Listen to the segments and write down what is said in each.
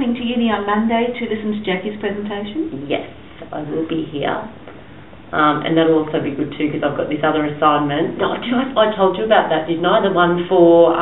coming to uni on Monday to listen to Jackie's presentation? Yes, I will be here. And that'll also be good too because I've got this other assignment. No, I told you about that, didn't I? The one for,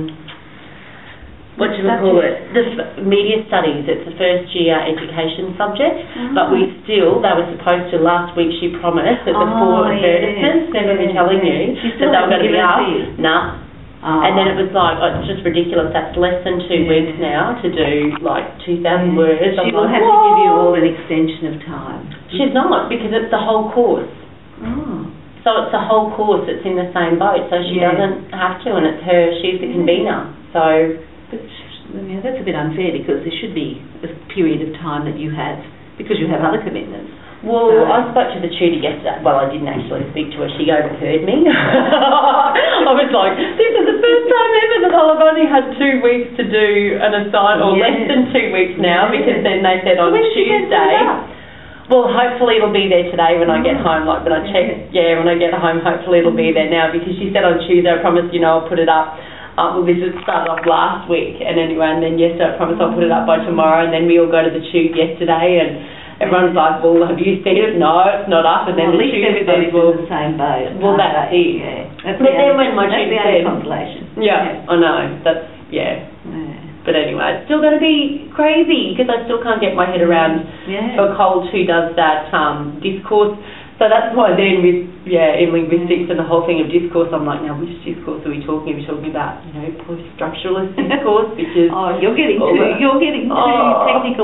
what do we call it? The media studies. It's a first year education subject, but they were supposed to, last week she promised that the 4 advertisements, remember me telling you, that they were going to be up. No. And then it was like, it's just ridiculous. That's less than 2 weeks now to do like 2,000 words. She will have to give you all an extension of time. She's not, because it's the whole course. So it's the whole course that's in the same boat, so she doesn't have to, and it's her, she's the convener. So, but that's a bit unfair because there should be a period of time that you have, because you have other commitments. Well, I spoke to the tutor yesterday. Well, I didn't actually speak to her. She overheard me. I was like, this is the first time ever that I've only had 2 weeks to do an assignment, or less than 2 weeks now, because then they said on Tuesday. Well, hopefully it'll be there today when I get home. Like, when I check, when I get home, hopefully it'll be there now, because she said on Tuesday, I promised, I'll put it up. Well, this had started off last week, and then yesterday I promised I'll put it up by tomorrow, and then we all go to the tube yesterday, and everyone's like, well, have you seen it? No, it's not up. And then at least everybody's in the same boat. Well, that's it. But then when my tutor said... consolation. Yeah, I know. That's, But anyway, it's still going to be crazy because I still can't get my head around for Coles who does that discourse. So that's why then with, in linguistics and the whole thing of discourse, I'm like, now which discourse are we talking? Are we talking about, post-structuralist discourse? Which is... you're getting too technical.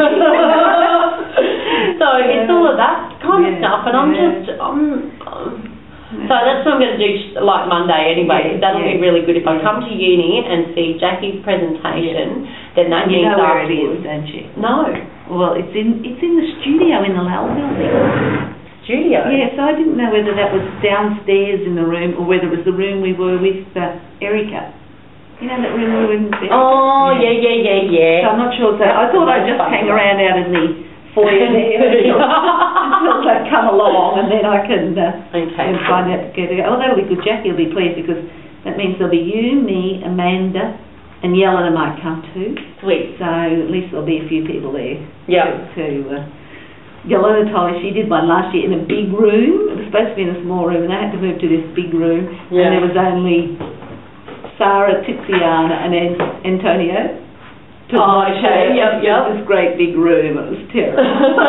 So it's all of that kind of stuff, and I'm just... so that's what I'm going to do, like Monday anyway, because that'll be really good. If I come to uni and see Jackie's presentation, then that means... You know where it is, don't you? No. Well, it's in the studio in the Lowell building. Studio? Yes, I didn't know whether that was downstairs in the room or whether it was the room we were with Erica. You know that room we were in with Erica? Oh, yeah. So I'm not sure. So I thought I'd just hang around out in the foyer there until they come along, and then I can find out together. Oh, that'll be good. Jackie will be pleased because that means there'll be you, me, Amanda, and Yelena might come too. Sweet. So at least there'll be a few people there. Yeah. Yelena told me she did one last year in a big room. It was supposed to be in a small room, and they had to move to this big room. And there was only Sarah, Tiziana, and Antonio. This great big room. It was terrible.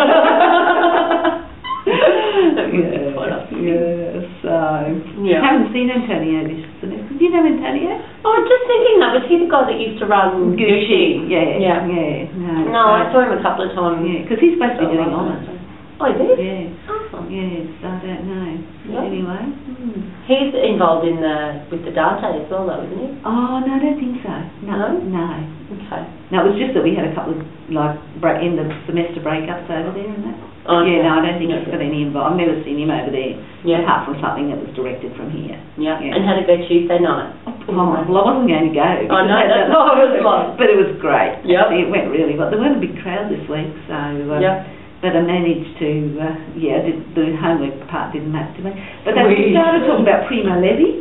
I haven't seen Antonio this semester. Do you know Antonio? I was just thinking that. Was he the guy that used to run Gucci? No, I saw him a couple of times. Yeah, because he's supposed to be doing honours. Oh, is he? Yeah. Awesome. Yes, I don't know. Anyway. He's involved with the Dante as well, though, isn't he? Oh, no, I don't think so. No. Okay. No, it was just that we had a couple of, end of semester breakups over there and that. Oh, okay. I don't think he's got any involved. I've never seen him over there, apart from something that was directed from here. Yeah. And how did it go Tuesday night? Well, I wasn't going to go. I know, that's what I was like. But it was great. Yeah. It went really well. There weren't a big crowd this week, so... But I managed to, the homework part didn't matter to me. But then we started talking about Primo Levi.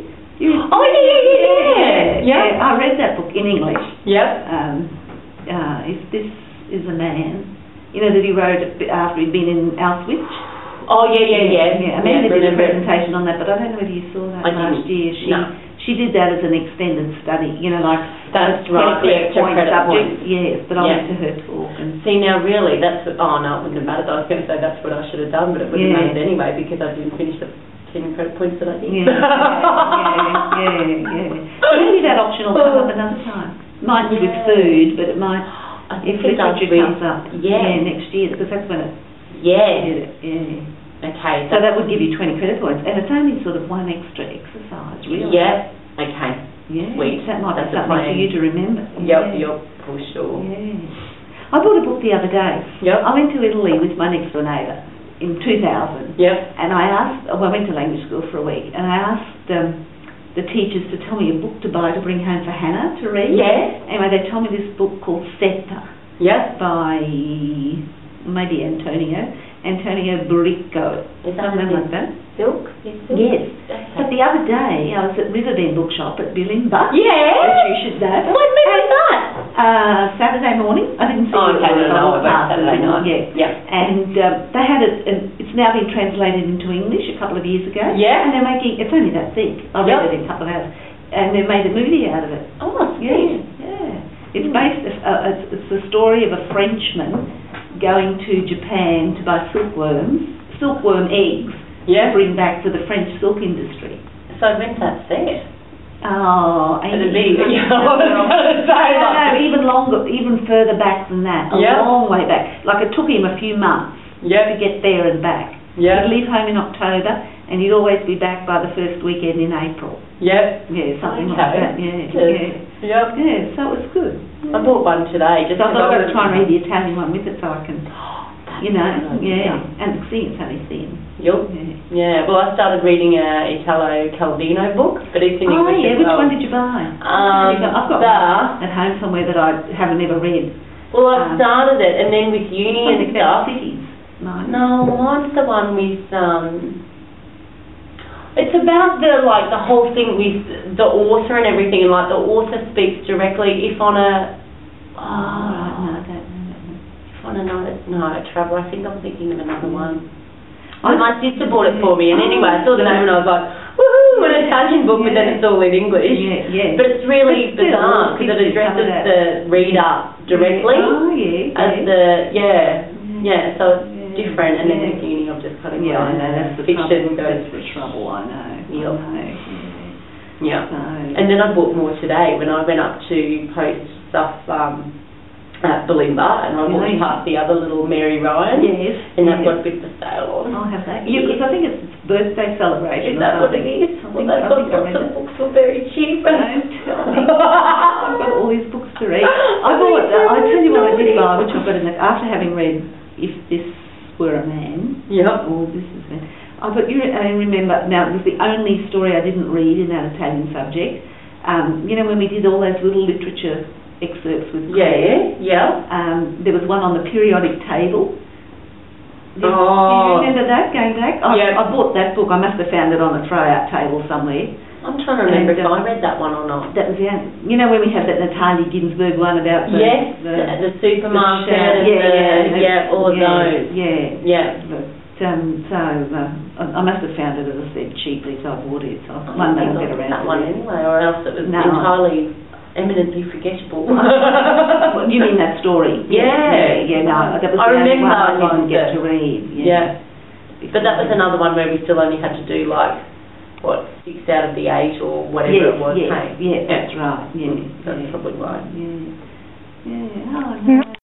I read that book in English. Yep. If this is a man, that he wrote after he'd been in Auschwitz. Oh, yeah. Amanda did a presentation on that, but I don't know whether you saw that last year. She did that as an extended study, that's right, the extra credit points. Yes, but I went to her talk. And see, now really, that's what, it wouldn't have mattered. I was going to say that's what I should have done, but it wouldn't have mattered anyway because I didn't finish the 10 credit points that I did. Maybe that option will come up another time. Might be with food, but it might, if literature comes up next year, because that's when it... Okay. So that would give you 20 credit points, and it's only sort of one extra exercise, really. Yeah. Okay. Yeah. Sweet. That might be something for you to remember. Yep, for sure. Yeah. I bought a book the other day. Yep. I went to Italy with my next door neighbour in 2000. Yep. And I went to language school for a week, and I asked the teachers to tell me a book to buy to bring home for Hannah to read. Yeah. Anyway, they told me this book called Setta. Yep. By maybe Antonio Burrico, something like that. Silk? Yes. Okay. But the other day, I was at Riverbend Bookshop at Billimba. Yeah. Which you should know. When was that? Saturday morning. I didn't see Oh, okay, no, Saturday night. Yeah. And they had it, and it's now been translated into English a couple of years ago. Yeah. And they're making, it's only that thick. I read it in a couple of hours. And they've made a movie out of it. Oh, yeah. It's based, it's the story of a Frenchman going to Japan to buy silkworm eggs, to bring back to the French silk industry. So when's that set? Oh, even longer, even further back than that. A long way back. Like it took him a few months to get there and back. He'd leave home in October, and he'd always be back by the first weekend in April. Yeah, something like that. Yeah, so it was good. I bought one today. So I've got to try and read the Italian one with it so I can, and see it's only thin. Yeah, well I started reading a Italo Calvino book, but it's in English as which well. one did you buy? I've got one at home somewhere that I haven't ever read. Well, I started it, and then with uni and stuff. Cities. No, mine's the one with, it's about the whole thing with the author and everything, and the author speaks directly if on a, if on a night travel. I think I'm thinking of another one. My sister bought it for me, and anyway, I saw the name and I was like, woohoo, an Italian book, but then it's all in English. But it's really bizarre, because it addresses the reader directly. So it's different, and then with uni I've just kind of that's the fiction. That's the trouble, I know. And then I bought more today when I went up to post stuff at Bulimba, and I walked past the other little Mary Ryan, and they've got a bit of a sale on. I'll have that. Because I think it's birthday celebration. Is that what it is? Well, they've got lots of books for very cheap. I've got all these books to read. I tell you what I did buy, which I've got in after having read If This Were a Man, or This Is Man. I remember, now it was the only story I didn't read in that Italian subject. When we did all those little literature excerpts with Claire. There was one on the periodic table. Do you remember that, going back? I bought that book. I must have found it on a throw-out table somewhere. I'm trying to remember if I read that one or not. That was when we had that Natalia Ginsburg one about the supermarket all of those. But I must have found it, as I said, cheaply, so I bought it. So one day I'll get around to that one anyway, or else it was entirely eminently forgettable. You mean that story? That was I remember one I didn't get to read. But that was another one where we still only had to do 6 out of the 8 or whatever it was. That's right. That's probably right. Oh, no.